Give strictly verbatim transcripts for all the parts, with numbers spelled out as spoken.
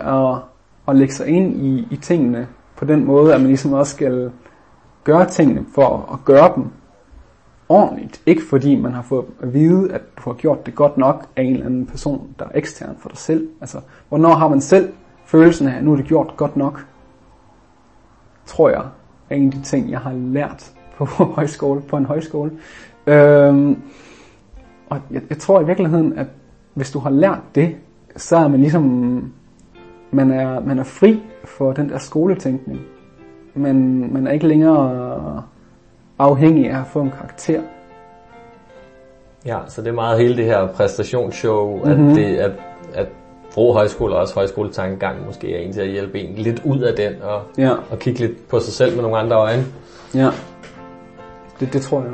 at, at lægge sig ind i, i tingene på den måde, at man ligesom også skal gøre tingene for at gøre dem ordentligt. Ikke fordi man har fået at vide, at du har gjort det godt nok af en eller anden person, der er ekstern for dig selv. Altså, hvornår har man selv følelsen af, at nu er det gjort godt nok? Tror jeg er en af de ting, jeg har lært på højskole, på en højskole. Øhm, og jeg, jeg tror i virkeligheden, at hvis du har lært det, så er man ligesom, man er, man er fri for den der skoletænkning. Man, man er ikke længere afhængig af at få en karakter. Ja, så det er meget hele det her præstationsshow, mm-hmm. at, det, at, at Vrå Højskole og også højskoletankegang måske er en til at hjælpe en lidt ud af den og, ja. og kigge lidt på sig selv med nogle andre øjne. Ja, det, det tror jeg.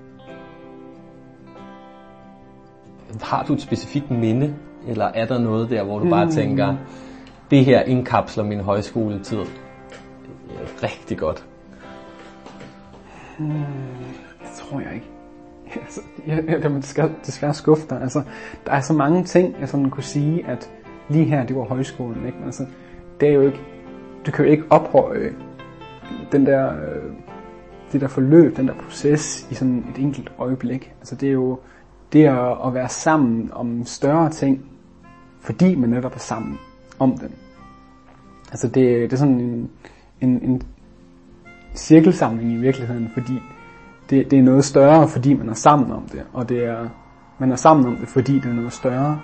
Har du et specifikt minde, eller er der noget der, hvor du mm. bare tænker, det her indkapsler min højskoletid rigtig godt? Hmm, det tror jeg ikke. Altså, jeg, jeg, jeg skal desværre skuffe dig. Altså, der er så mange ting, jeg sådan kunne sige, at lige her, det var højskolen. Ikke? Men altså, det er jo ikke, du kan jo ikke ophøje den der, det der forløb, den der proces i sådan et enkelt øjeblik. Altså, det er jo det at, at være sammen om større ting, fordi man netop er sammen om den. Altså, det, det er sådan en, en, en cirkelsamling i virkeligheden, fordi det, det er noget større, fordi man er sammen om det, og det er, man er sammen om det, fordi det er noget større.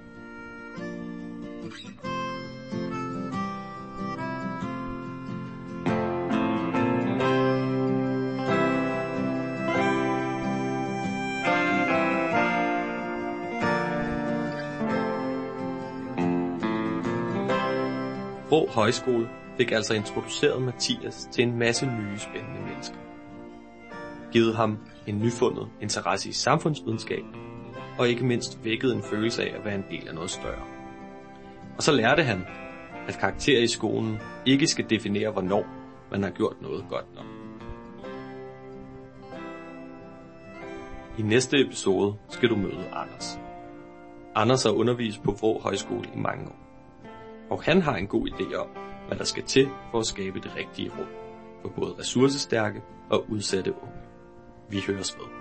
Vrå Højskole fik altså introduceret Mathias til en masse nye spændende mennesker. Givet ham en nyfundet interesse i samfundsvidenskab, og ikke mindst vækket en følelse af at være en del af noget større. Og så lærte han, at karakterer i skolen ikke skal definere, hvornår man har gjort noget godt nok. I næste episode skal du møde Anders. Anders har undervist på Vrå Højskole i mange år. Og han har en god idé om, hvad der skal til for at skabe det rigtige rum for både ressourcestærke og udsatte unge. Vi høres ved.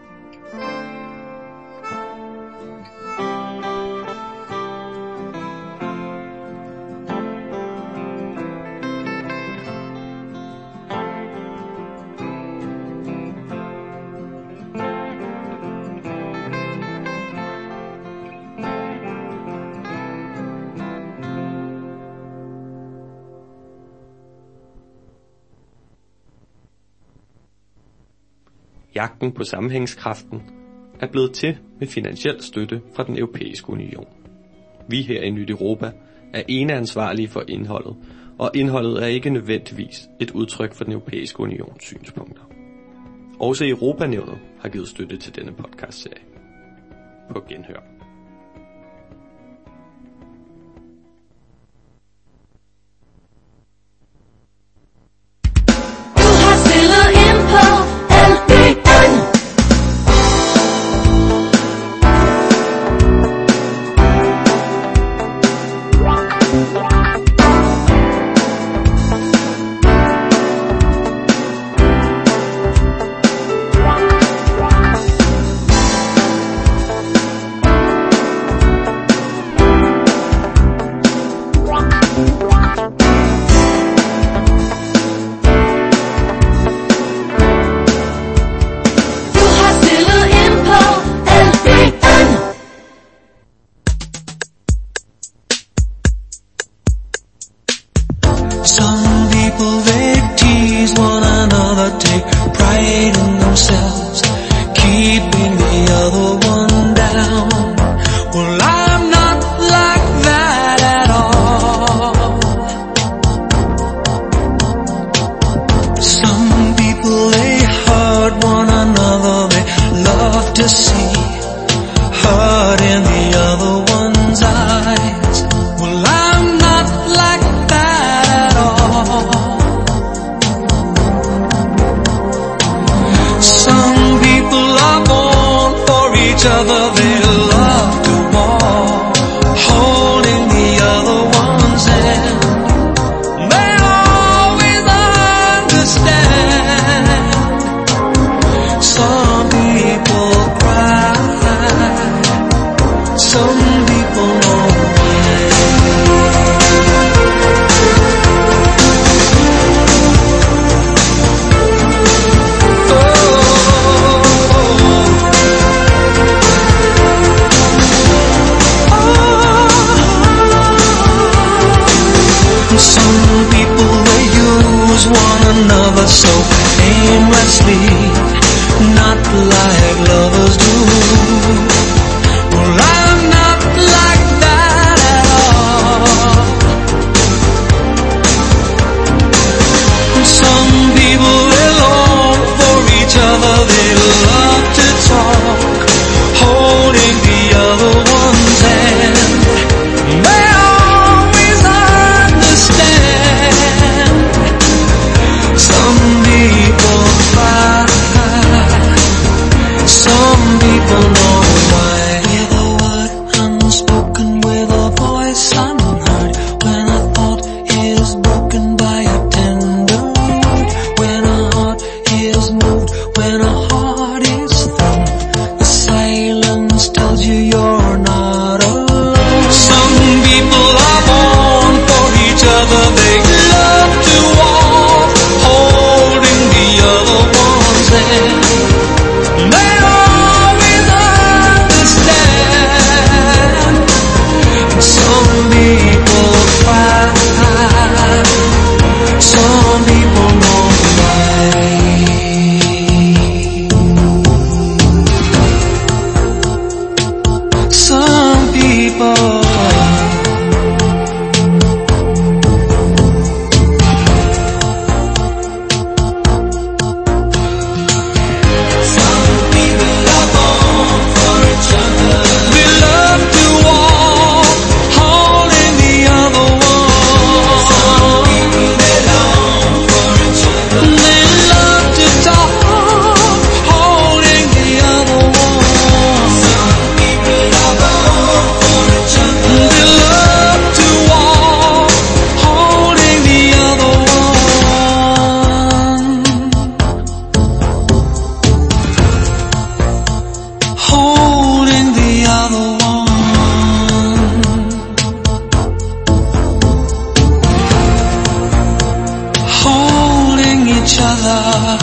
Jagten på sammenhængskraften er blevet til med finansiel støtte fra den europæiske union. Vi her i Nyt Europa er eneansvarlige for indholdet, og indholdet er ikke nødvendigvis et udtryk for den europæiske unions synspunkter. Også Europanævnet har givet støtte til denne podcastserie. På genhør. Some one another so aimlessly, not like lovers do. Well, I'm not like that at all. Some people, they long for each other, they love to talk, holding the other one's hand. They always understand. Some people fight, some people know why. With a word unspoken, with a voice unheard, when a thought is broken by a tender word, when a heart is moved, when a heart is thrown, the silence tells you you're not alone. Some people are born for each other, they love to walk, holding the other one's hand. They always understand. Some people cry, some people know why. Some people Some people are born for each other. They love to walk, holding the other one. Some people, they long for each other. They love to talk, holding the other one. Some people are born for each other. They love to walk, holding the other one. Holding the other one. Holding each other.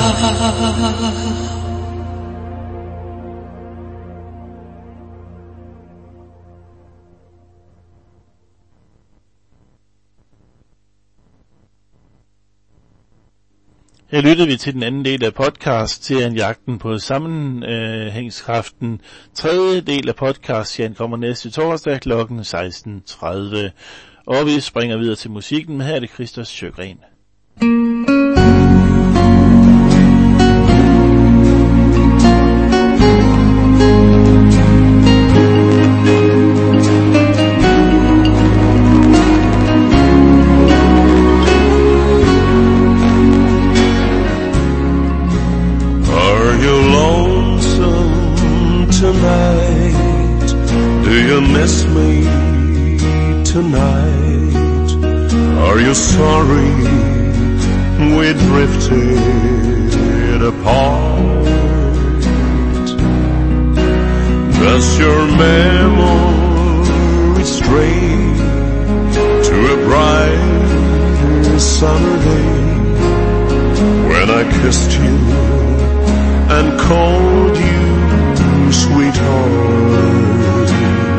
Her lytter vi til den anden del af podcast-serien Jagten på sammenhængskraften. Tredje del af podcast-serien kommer næste torsdag klokken seksten tredive. Og vi springer videre til musikken, men her er det Christos Sjøgren. Are you lonesome tonight? Do you miss me tonight? Are you sorry we drifted apart? Does your memory stray to a bright summer day when I kissed you and called you sweetheart?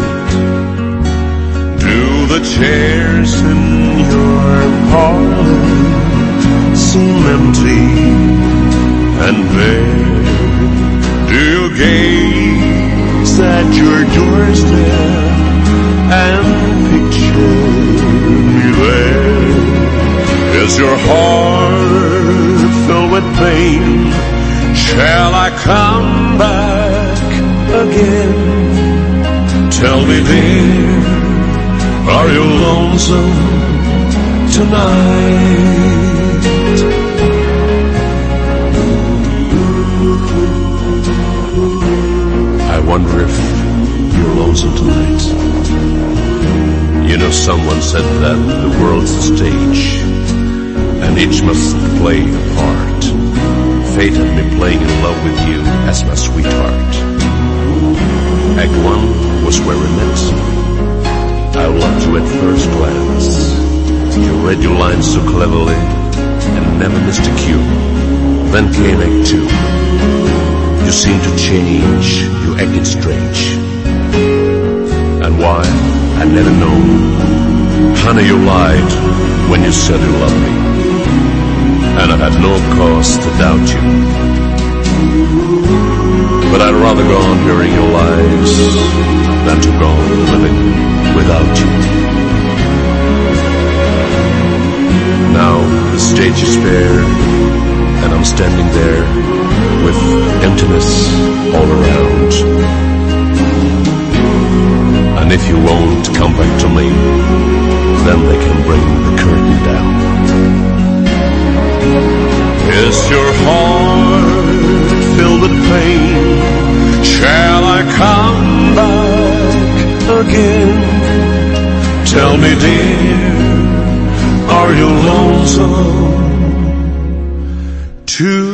Do the chairs in your parlor seem empty and bare? Do you gaze at your doorstep and picture me there? Is your heart filled with pain? Shall I come back again? Tell me, dear, are you lonesome tonight? I wonder if you're lonesome tonight. You know, someone said that the world's a stage and each must play a part. Fate had me playing in love with you as my sweetheart. Act one was where we met. I loved you at first glance. You read your lines so cleverly and never missed a cue. Then came Act two. You seemed to change, you acted strange. And why? I never know. Honey, you lied when you said you loved me. and I had no cause to doubt you. But I'd rather go on hearing your lies than to go on living without you. Now the stage is bare, and I'm standing there with emptiness all around. And if you won't come back to me, then they can bring the curtain down. Is your heart filled with pain? Shall I come back again? Tell me, dear, are you lonesome tonight?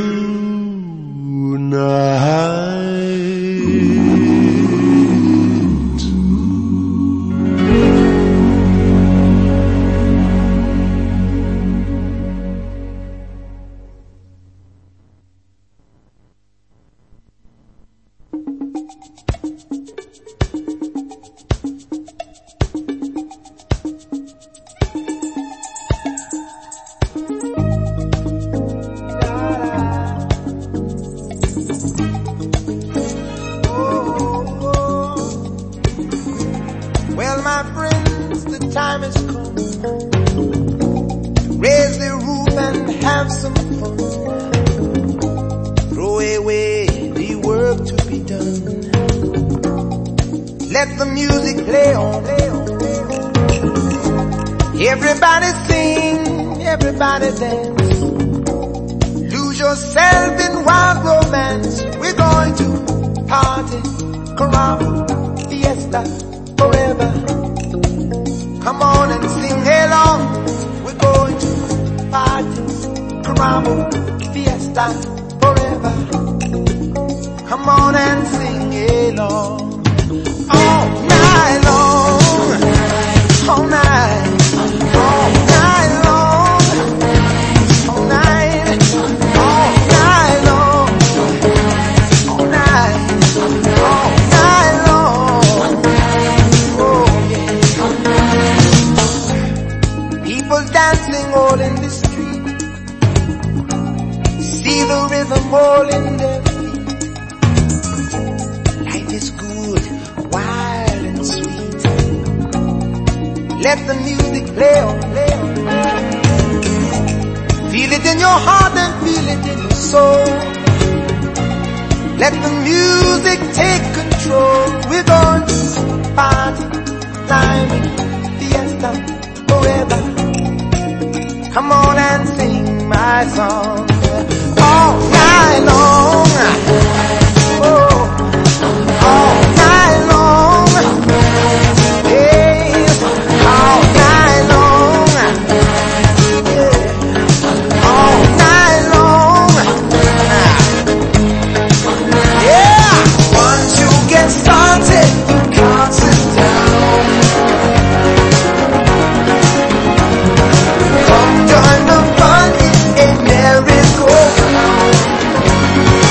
Come join the fun, it's a merry-go-round.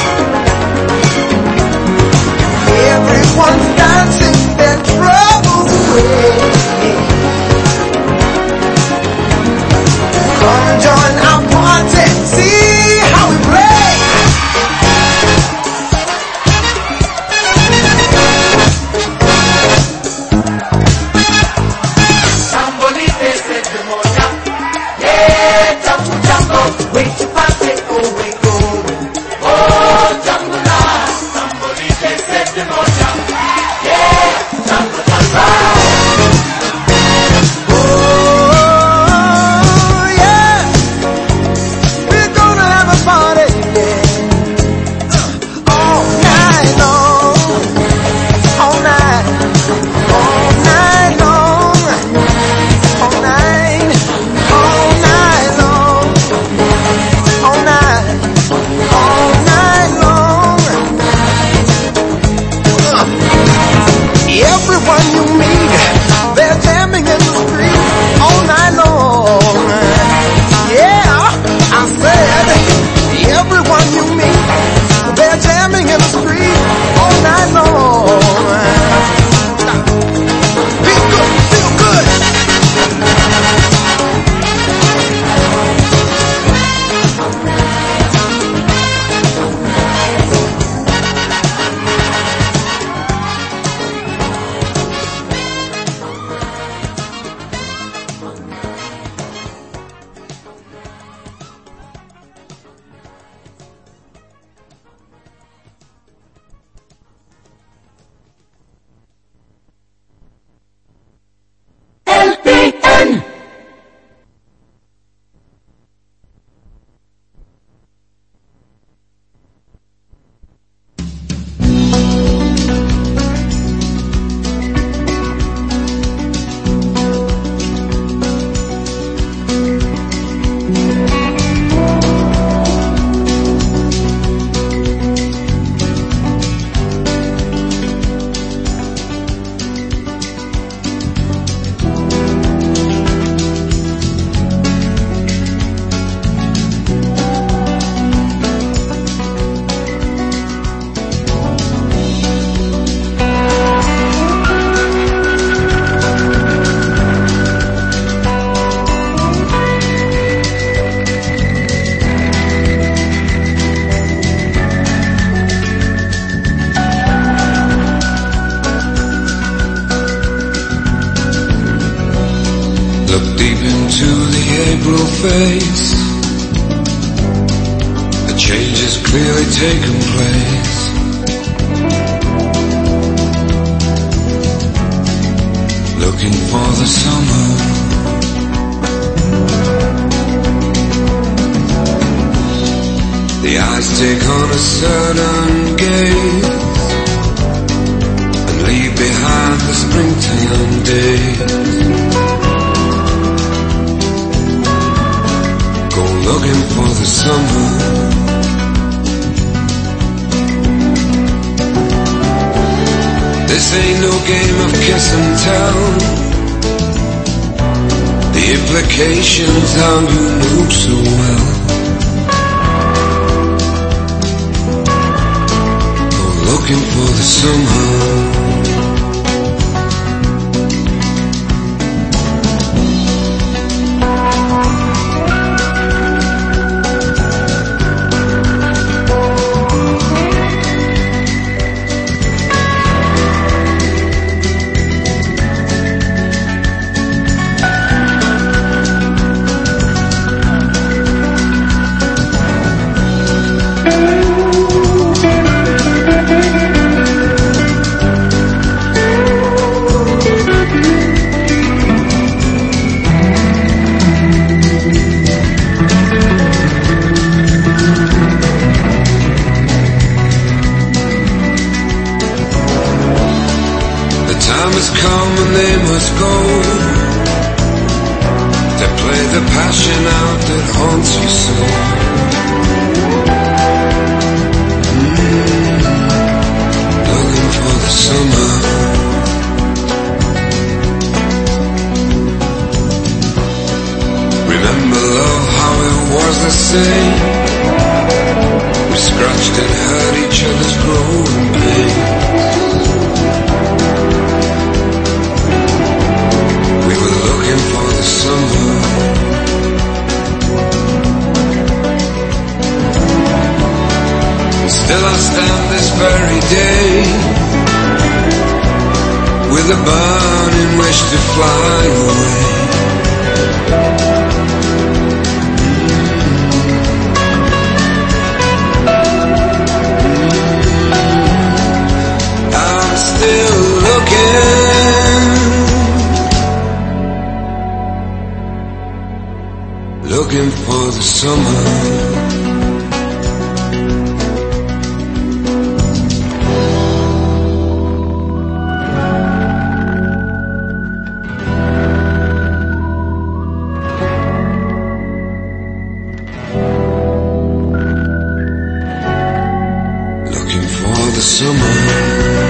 into the April face. A change has clearly taken place. Looking for the summer. The eyes take on a certain gaze and leave behind the springtime days. Go looking for the summer. This ain't no game of kiss and tell. The implications how you know so well. Go looking for the summer. Looking for the summer. Looking for the summer.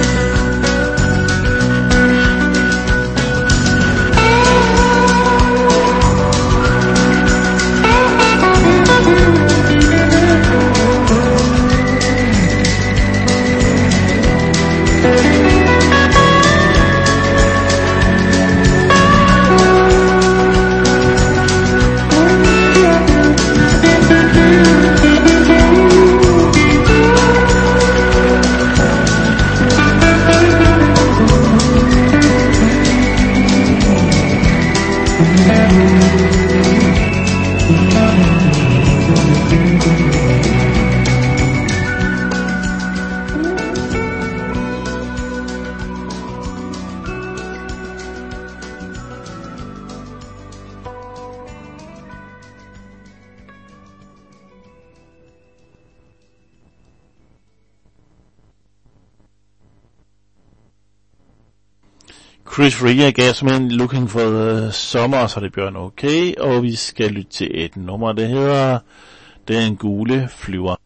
Chris Rea gav simpelthen Looking for the Summer, så det bliver en okay, og vi skal lytte til et nummer, der hedder Den Gule Flyver.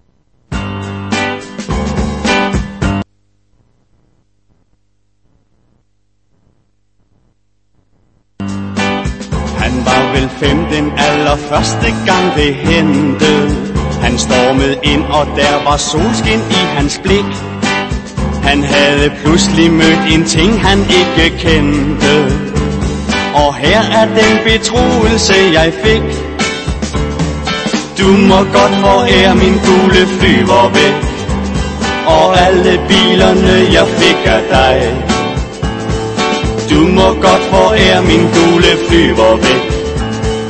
Han var vel fem den allerførste gang det hentede. Han stormede ind, og der var solskin i hans blik. Han havde pludselig mødt en ting, han ikke kendte. Og her er den betroelse, jeg fik. Du må godt forære min gule flyver væk. Og alle bilerne, jeg fik af dig. Du må godt forære min gule flyver væk.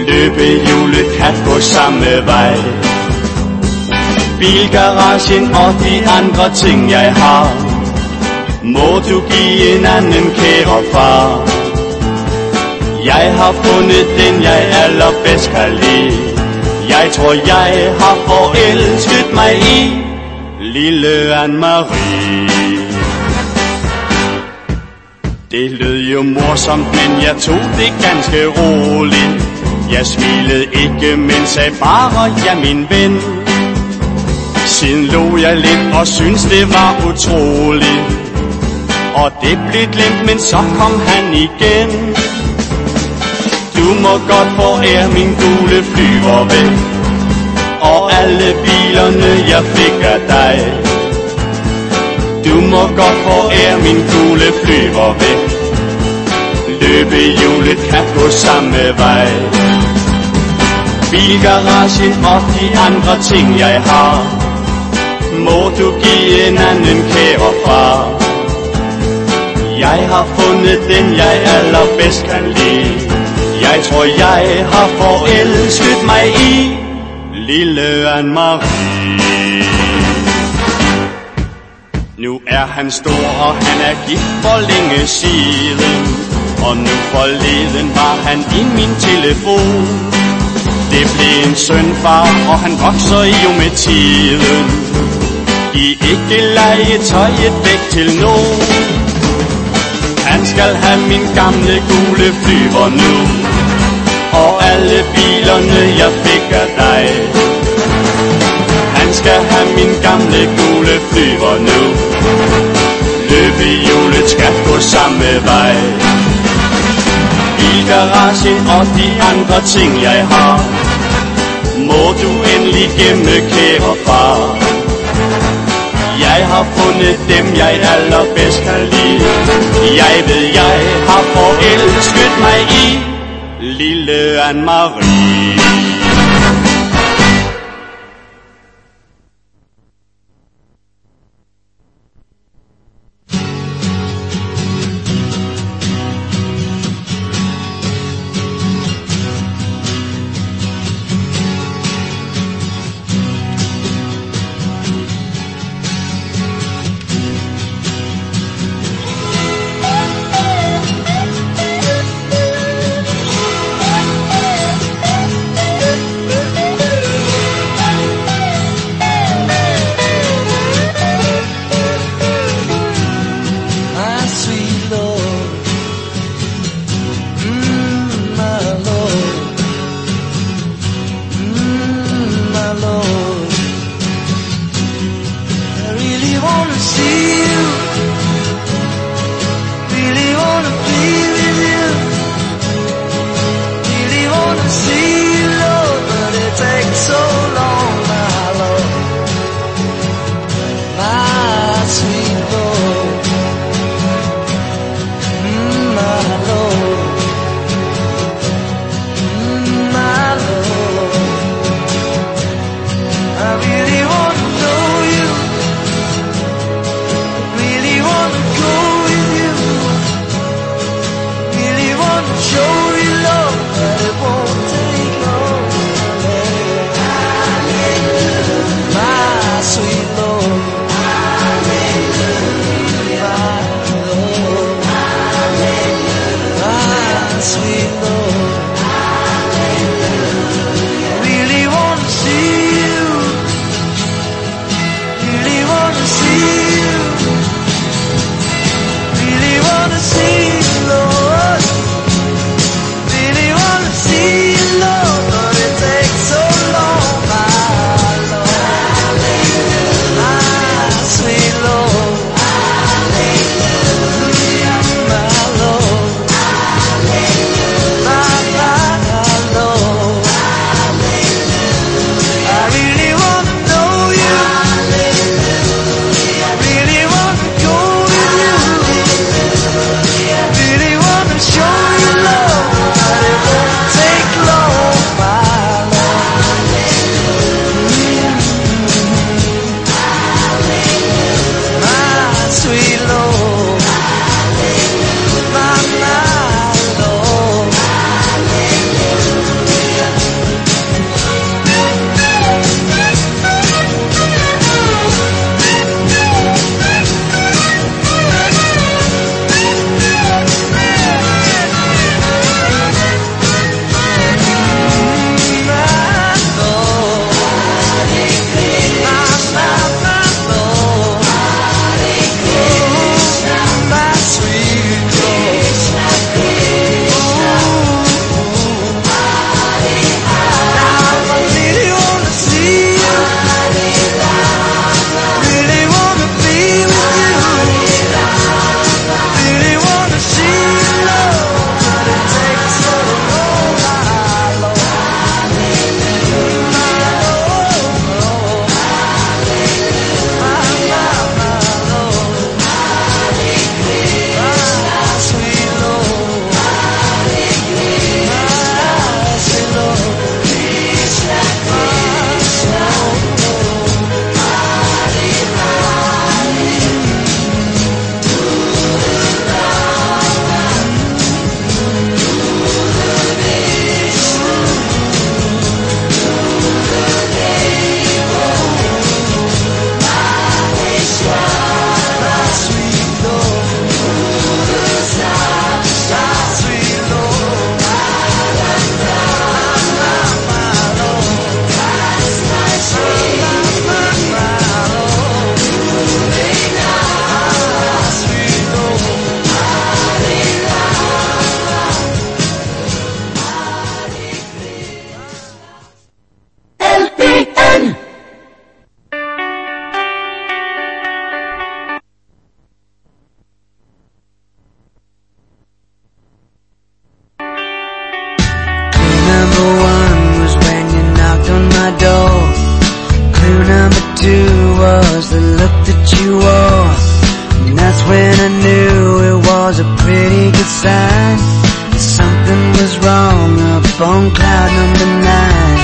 Løbehjulet kan gå samme vej. Bilgaragen og de andre ting jeg har, må du give en anden kære far. Jeg har fundet den jeg allerbedst kan lide. Jeg tror jeg har forelsket mig i lille Anne-Marie. Det lød jo morsomt, men jeg tog det ganske roligt. Jeg smilede ikke, men sagde bare, ja min ven. Siden lå jeg lidt og syntes det var utroligt, og det blev glemt, men så kom han igen. Du må godt forære min gule flyver væk, og alle bilerne jeg fik af dig. Du må godt forære min gule flyver væk. Løbehjulet kan gå samme vej. Bilgaragen og de andre ting jeg har, må du give en anden kære far. Jeg har fundet den jeg allerbedst kan lide. Jeg tror jeg har forelsket mig i lille Anne-Marie. Nu er han stor og han er gift for længe siden, og nu forleden var han i min telefon. Det blev en sønfar, og han vokser jo med tiden. Giv ikke legetøjet væk til nogen. Han skal have min gamle gule flyver nu, og alle bilerne jeg fik af dig. Han skal have min gamle gule flyver nu. Løbehjulet skal gå samme vej. Bilgaragen og de andre ting jeg har, må du endelig gemme, kære far. Jeg har fundet dem jeg allerbedst kan lide. Jeg ved jeg har forelsket mig i lille Anne-Marie. cloud number nine.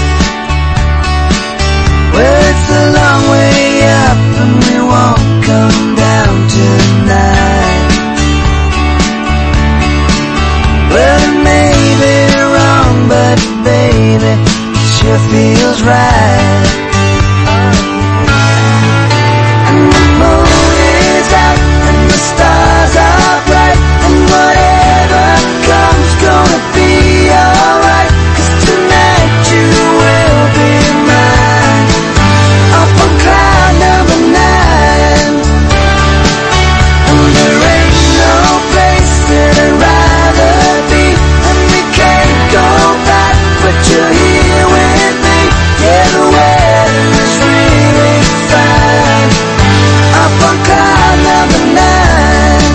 Well, it's a long way up and we won't come down tonight. Well, it may be wrong, but baby, it sure feels right. And the moon is out and the stars are bright, and whatever comes gonna be alright. 'Cause tonight you will be mine, up on cloud number nine. And there ain't no place that I'd rather be, and we can't go back, but you're here with me. Yeah, the weather is really fine, up on cloud number nine.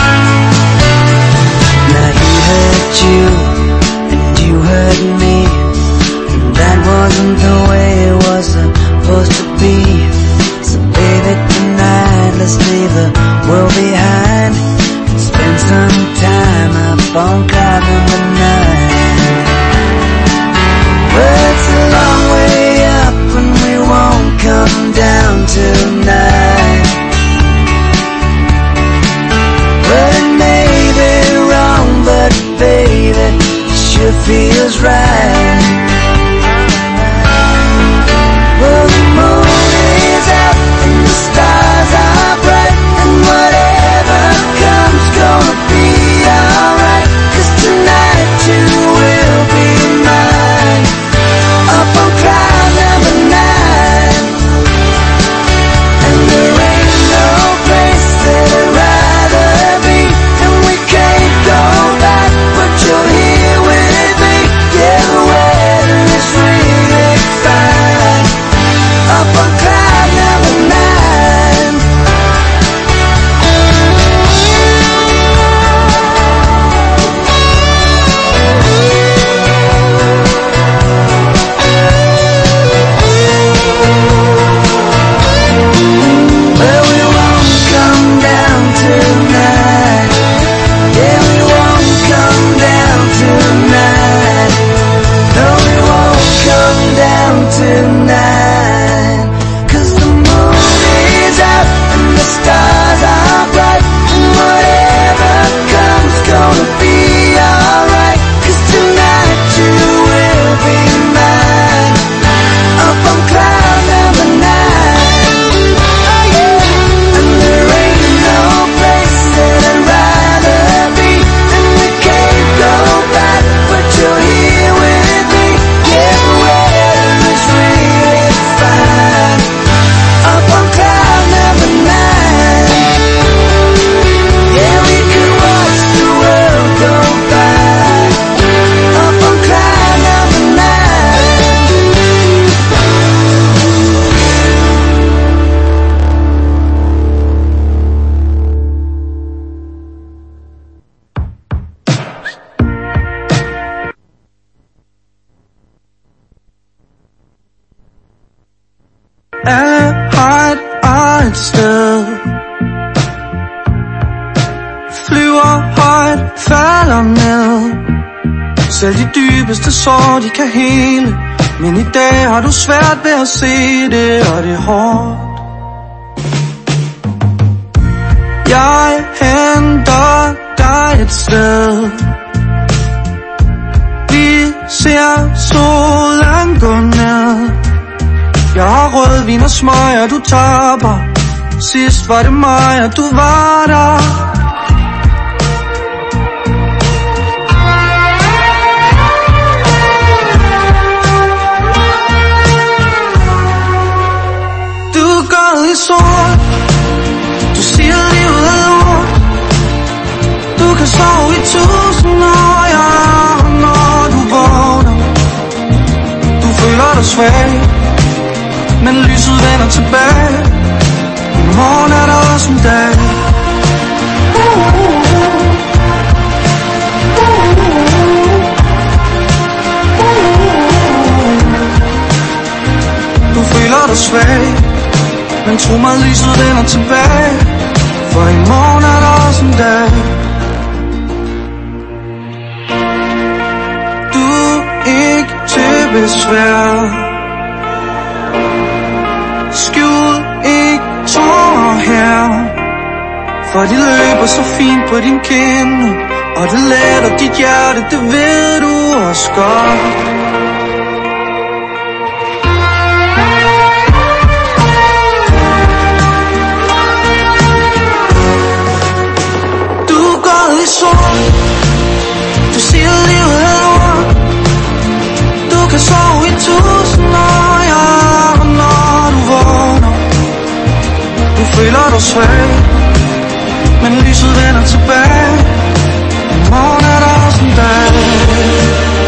Now he hurt you, and you hurt me, and that wasn't the way it was supposed to be. So baby, tonight let's leave the world behind and spend some time up on cloud number nine. Well, it's a long way up and we won't come down tonight. Well, it may be wrong, but baby, it sure feels right. Well, the moon is out and the stars are bright, and whatever comes gonna be alright. 'Cause tonight you will be mine, up on cloud number nine. And there ain't no place that I'd rather be, and we can't go back, but you're here with me. Yeah, the weather is really fine, up on cloud number nine. Well, we won't come down tonight. Yeah, we won't come down tonight. No, we won't come down tonight. 'Cause the moon is out and the stars are bright, and whatever comes gonna be alright. 'Cause tonight you will be mine, up on cloud number nine. Oh yeah. And there ain't no place that I'd rather be, and we can't go back, but you're here with me. Yeah, the weather is really fine, up on cloud number nine. Yeah, we could watch the world go by, up on cloud number nine. Er højt og et sted, flyver højt, falder ned. Selv de dybeste sår, de kan hele, men i dag har du svært ved at se det, og det er hårdt. Jeg henter dig et sted, vi ser solen gå ned. Jeg har rødvin og smøger, du taber. Sidst var det mig, og du var der. Du er gået i sort, du siger livet er lort. Du kan sove i tusind år, ja, når du vågner. Du føler dig svag, men lyset vender tilbage. I morgen er der også en dag. Du føler dig svag, men tro mig, lyset vender tilbage. For i morgen er der også en dag. Du er ikke det svært. Skjul ikke tårer her, for de løber så fint på din kind, og det letter dit hjerte, det ved du også godt. Du er gået i sort, du siger livet er lort. Du kan sove i tusind år, ja, når du vågner. Du føler dig svag, men lyset vender tilbage. I morgen er der også en dag.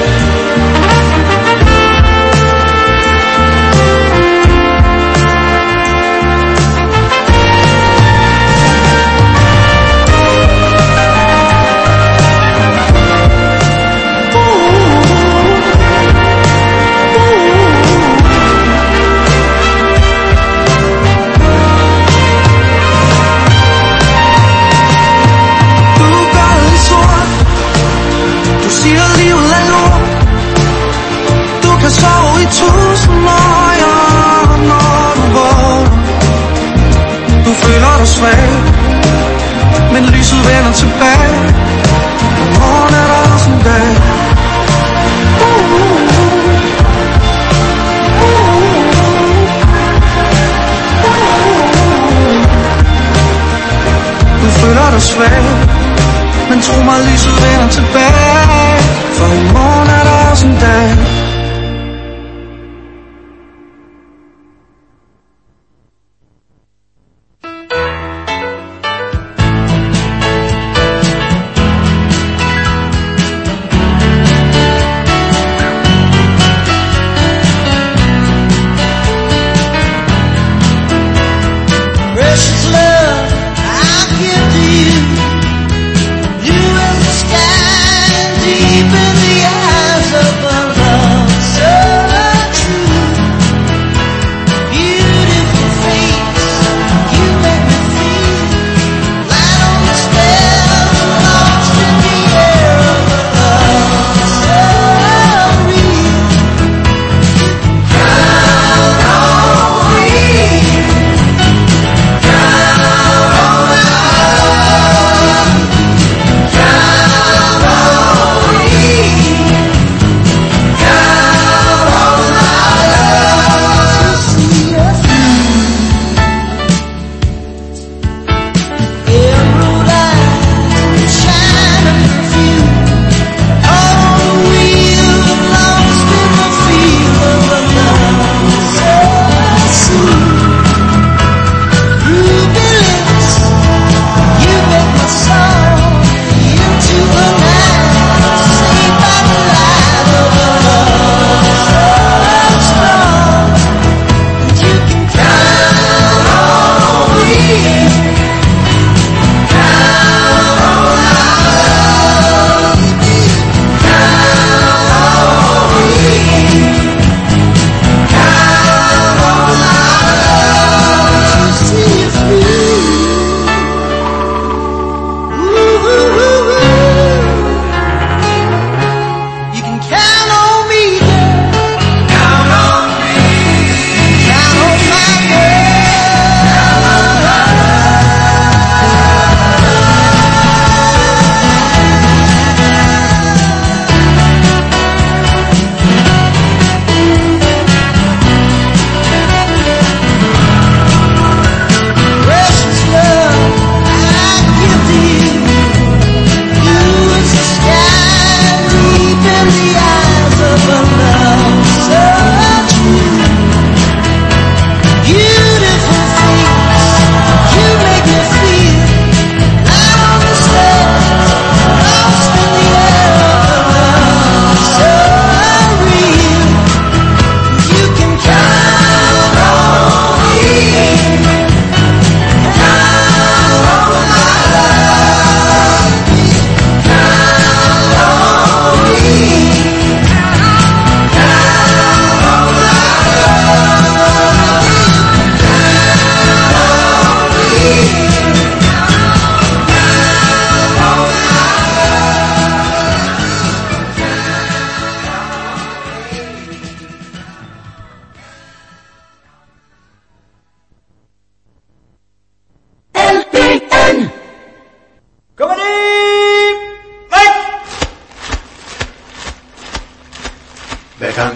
Tusind år, ja, når du vågner. Du føler dig svag, men lyset vender tilbage. I morgen er der også en dag. Du føler dig svag, men tro mig, lyset vender tilbage. For i morgen er der også en dag.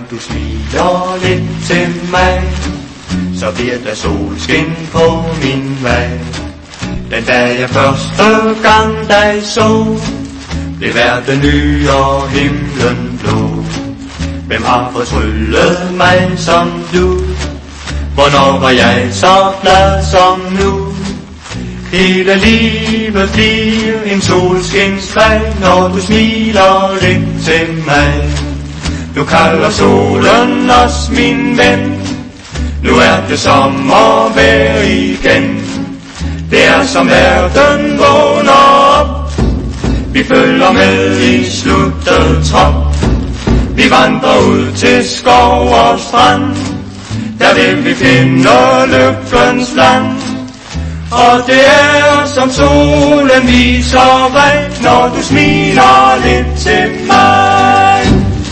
du smiler lidt til mig, så bliver der solskin på min vej. Den dag jeg første gang dig så, blev verden ny og himlen blå. Hvem har fortryllet mig som du? Hvornår var jeg så glad som nu? Hele livet bliver en solskinsvej, når du smiler lidt til mig. Nu kalder solen os, min ven, nu er det sommervejr igen. Det er som verden vågner op, vi følger med i sluttet trop. Vi vandrer ud til skov og strand, der vil vi finde lykkens land. Og det er som solen viser vej, når du smiler lidt til mig.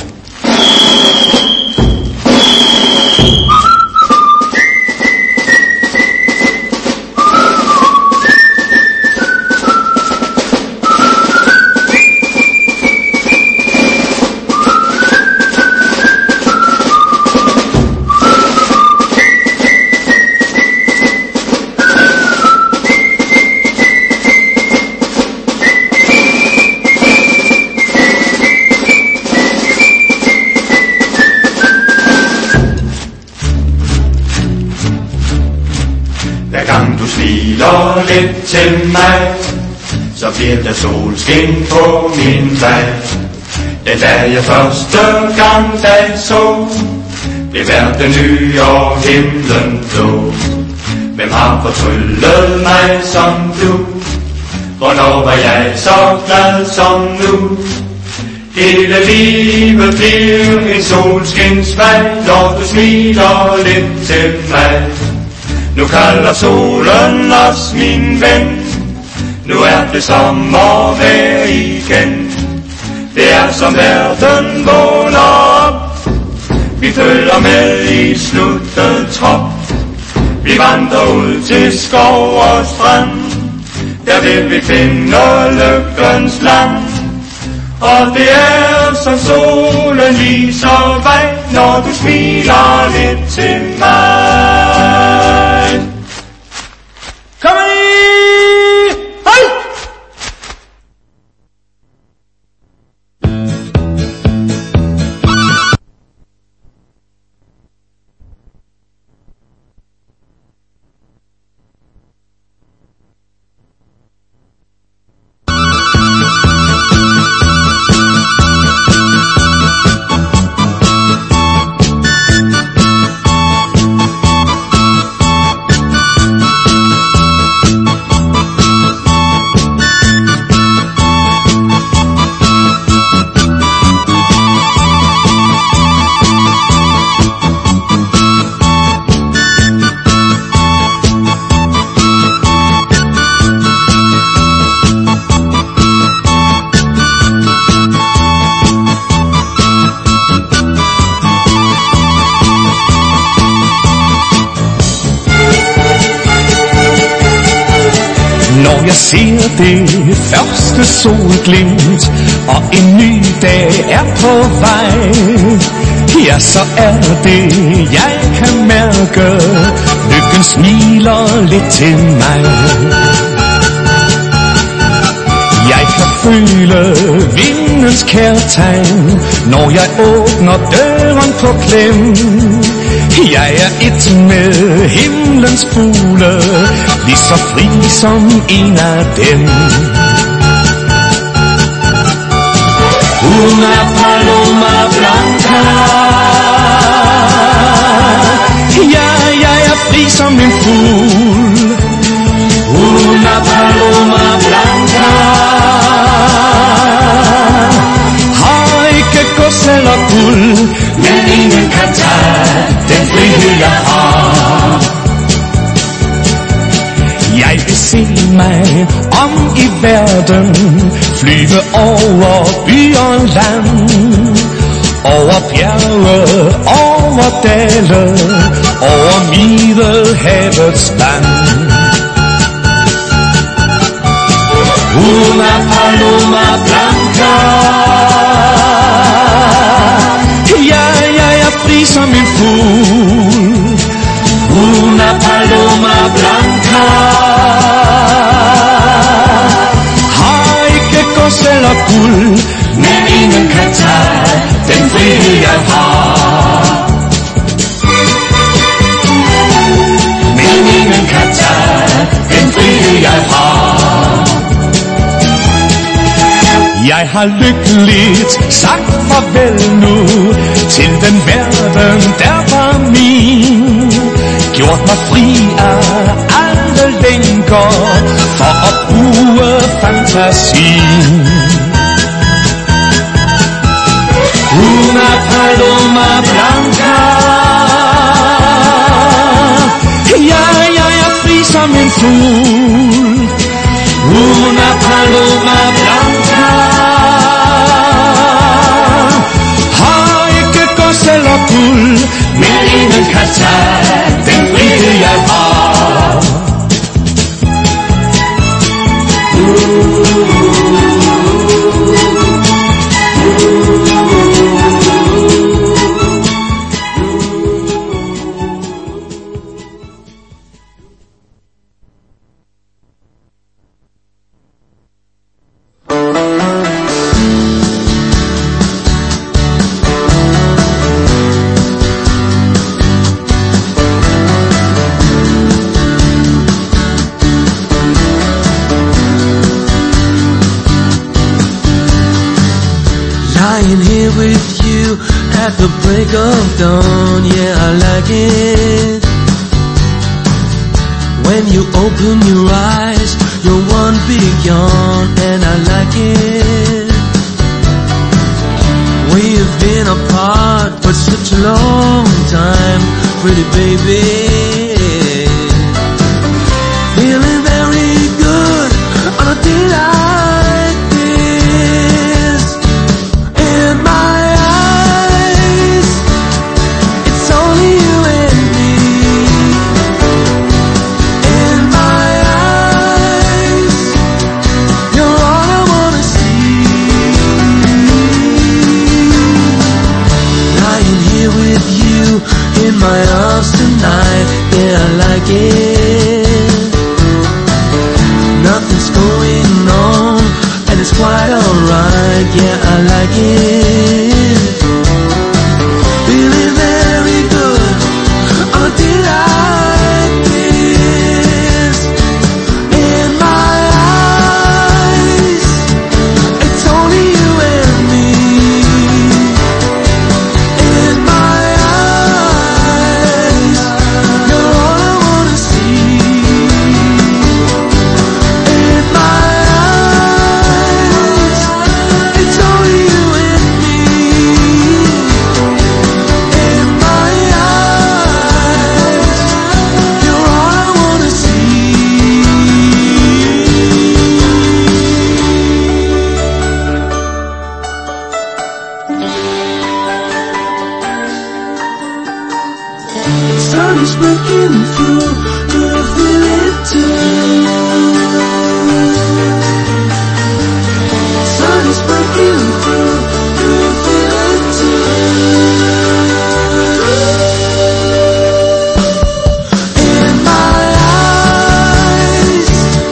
Smiler lidt til mig, så bliver der solskin på min vej. Den dag jeg første gang dig så, blev verden ny og himlen blå. Hvem har fortryllet mig som du? Hvornår var jeg så glad som nu? Hele livet bliver en solskinsvej, når du smiler lidt til mig. Nu kalder solen os, min ven, nu er det sommervejr igen. Det er som verden vågner op, vi følger med i sluttet trop. Vi vandrer ud til skov og strand, der vil vi finde lykkens land. Og det er som solen viser vej, når du smiler lidt til mig. Kom i! Hej! Når jeg ser det første solglimt, og en ny dag er på vej, ja, så er det, jeg kan mærke, lykken smiler lidt til mig. Jeg kan føle vindens kærtegn, når jeg åbner døren på klem. Jeg er et med himlens fugle, lige så fri som en af dem. Una paloma blanca, ja, jeg er fri som en fugl. Una paloma blanca, har ikke gods eller guld, men ingen kan tage den frihed jeg har. Jeg vil se mig om i verden, flyve over by og land, over bjerge, over dale, over Middelhavets vand. Una paloma blanca, ja, jeg er fri som en fugl. Una paloma blanca har ikke gods eller guld, men ingen kan tage den frihed jeg har. Men ingen kan tage den frihed jeg har. Jeg har lykkeligt sagt farvel nu til den verden, der var min. Gjort mig fri af alle lænker for at bruge fantasien. Una paloma blanca, ja, jeg er fri som en fugl. Una paloma blanca har ikke gods eller guld, men ingen kan tage den frihed jeg har. Lying here with you at the break of dawn, yeah, I like it. When you open your eyes, you're one big yawn, and I like it. We've been apart for such a long time, pretty baby. Feeling very good on a day like this. In my eyes, it's only you and me. In my eyes, you're all I wanna see. Lying here with you in my arms tonight, yeah, I like it. Nothing's going on, and it's quite alright, yeah, I like it. Feeling very good on a day like this. In my eyes, it's only you and me. In my eyes, you're all I wanna see. In my eyes, it's only you and me. In my eyes, you're all I wanna see. Sun is breaking through, do you feel it too? Sun is breaking through, do you feel it too? In my eyes,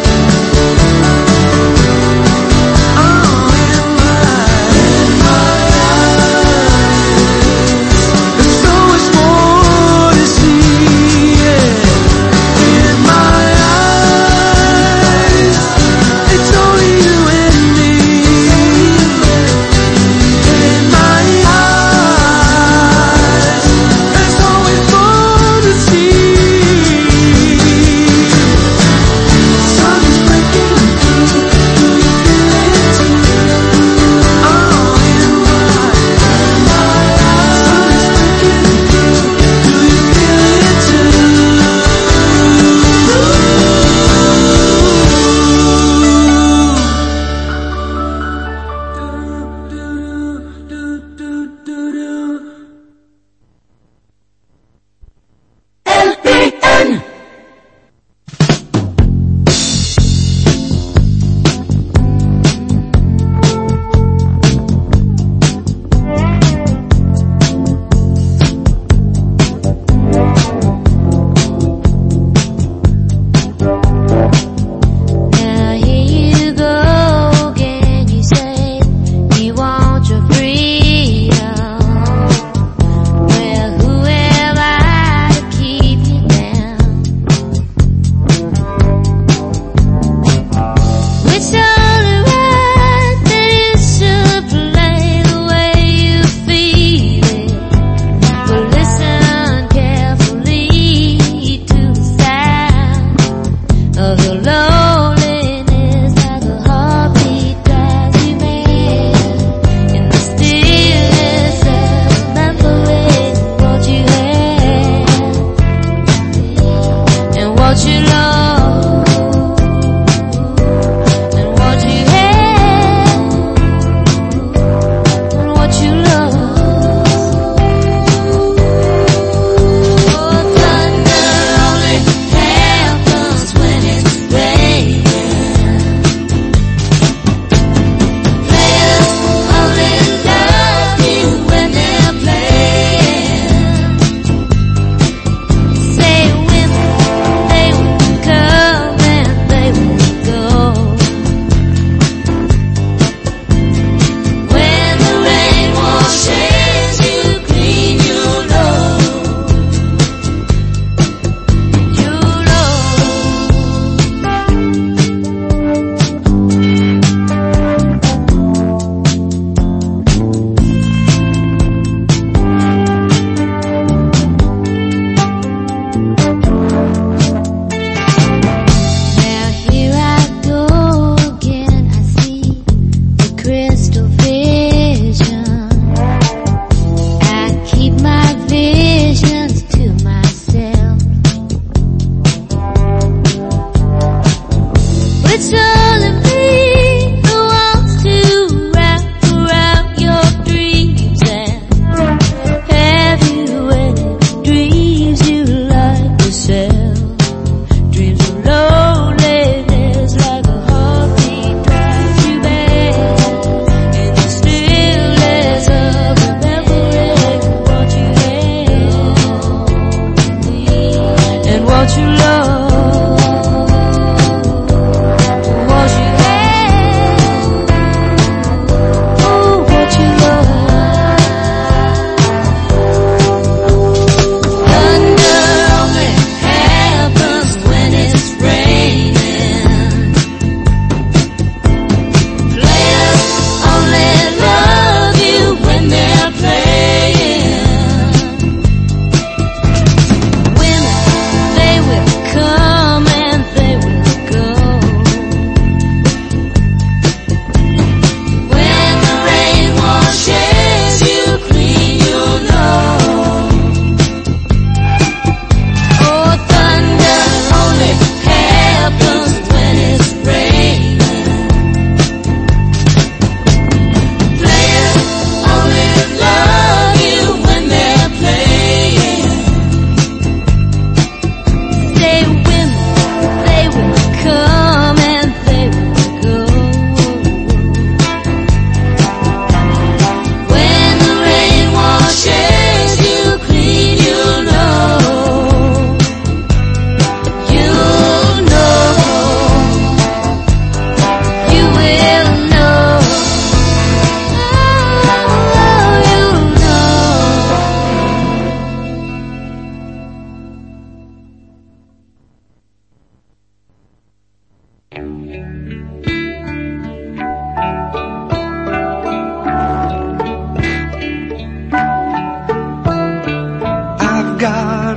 oh, in my, in my eyes, there's so much more to see, yeah. In my eyes.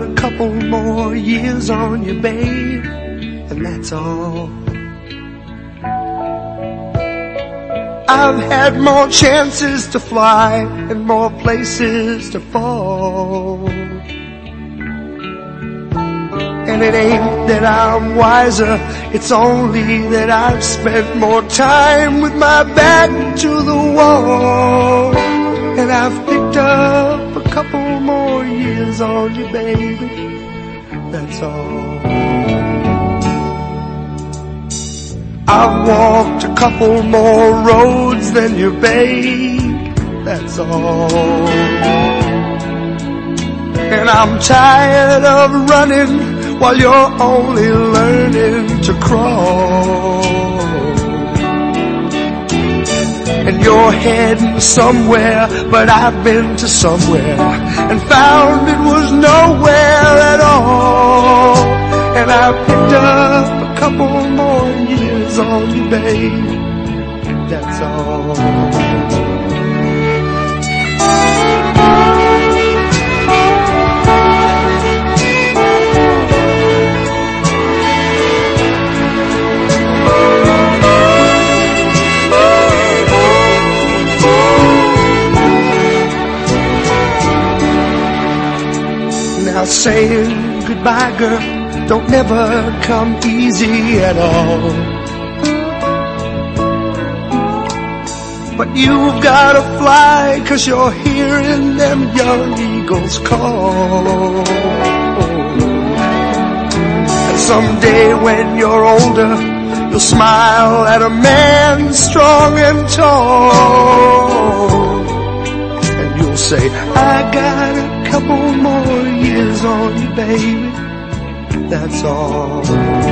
a couple more years on you, babe, and that's all. I've had more chances to fly and more places to fall. And it ain't that I'm wiser, it's only that I've spent more time with my back to the wall. And I've picked up a couple more years on you, baby, that's all. I've walked a couple more roads than you, babe, that's all. And I'm tired of running while you're only learning to crawl. And you're heading somewhere, but I've been to somewhere and found it was nowhere at all. And I picked up a couple more years on you, babe, that's all. Now saying goodbye, girl, don't never come easy at all. But you've gotta fly, 'cause you're hearing them young eagles call. And someday when you're older, you'll smile at a man strong and tall. And you'll say, I got a couple more years on you, baby, that's all.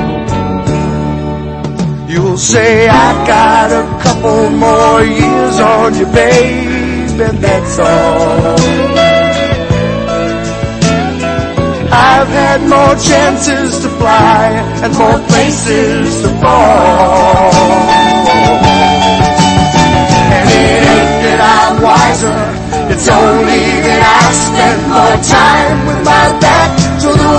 You'll say, I got a couple more years on you, babe, and that's all. I've had more chances to fly and more places to fall. And it ain't that I'm wiser, it's only that I spend more time with my back to the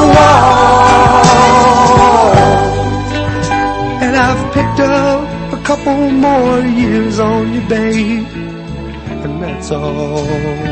wall. And I've picked up a couple more years on you, babe, and that's all.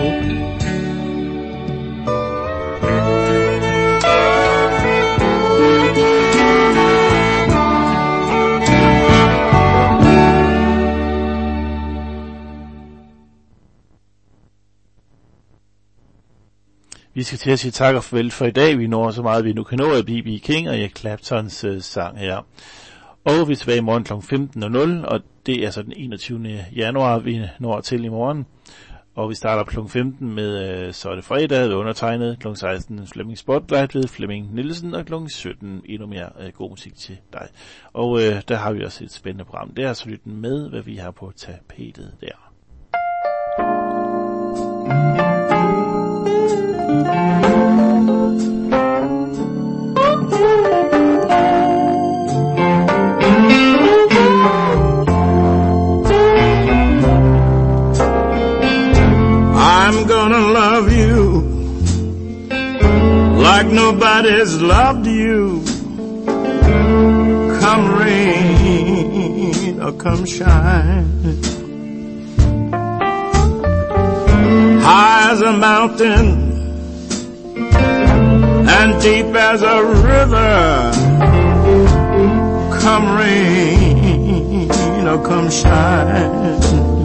Vi skal til at sige tak og farvel for i dag. Vi når så meget, vi nu kan nå af B B King og Eric Claptons uh, sang her. Og vi er tilbage i morgen klokken femten nul nul, og det er så den enogtyvende januar, vi når til i morgen. Og vi starter klokken femten med, uh, så er det fredag, ved undertegnet, klokken seksten Flemming Spotlight ved Flemming Nielsen, og klokken sytten endnu mere uh, god musik til dig. Og uh, der har vi også et spændende program der, så lyt med, hvad vi har på tapetet der. I'm gonna love you like nobody's loved you. Come rain or come shine, high as a mountain and deep as a river. Come rain or come shine.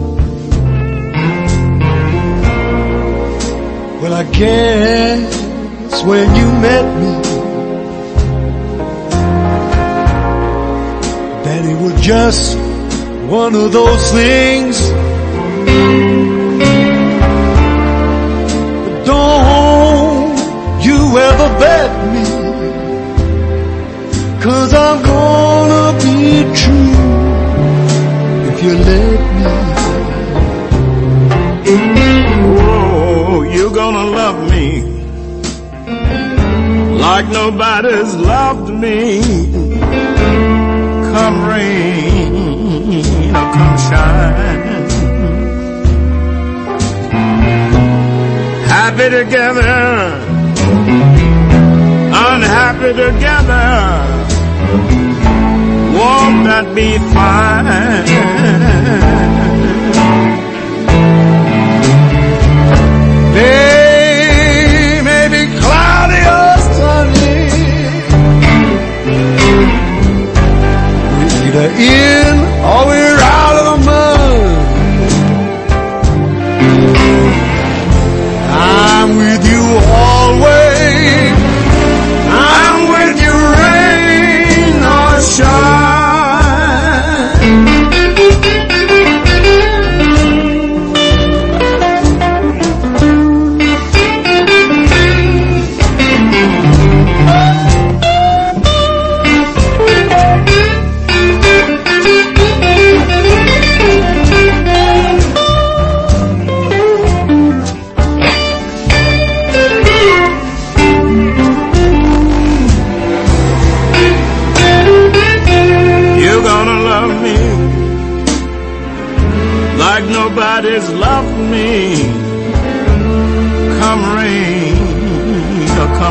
Well, I guess when you met me, that it was just one of those things. But don't you ever bet me, 'cause I'm gonna be true if you let me. Oh, you're gonna love me like nobody's loved me. Come rain or come shine, happy together be fine.